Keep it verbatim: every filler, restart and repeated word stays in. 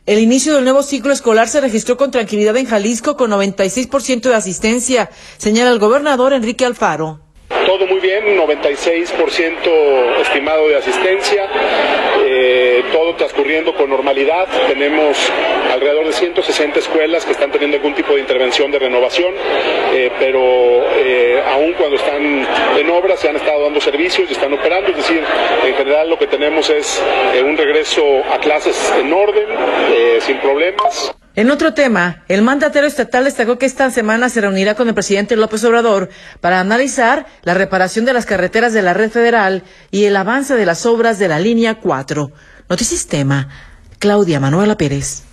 El inicio del nuevo ciclo escolar se registró con tranquilidad en Jalisco con noventa y seis por ciento de asistencia, señala el gobernador Enrique Alfaro. Todo muy bien, noventa y seis por ciento estimado de asistencia, eh, todo transcurriendo con normalidad. Tenemos alrededor de ciento sesenta escuelas que están teniendo algún tipo de intervención de renovación, eh, pero eh, aún cuando están en obra se han estado dando servicios y están operando, es decir, en general lo que tenemos es eh, un regreso a clases en orden, eh, sin problemas. En otro tema, el mandatario estatal destacó que esta semana se reunirá con el presidente López Obrador para analizar la reparación de las carreteras de la red federal y el avance de las obras de la línea cuatro. Noticias Tema, Claudia Manuela Pérez.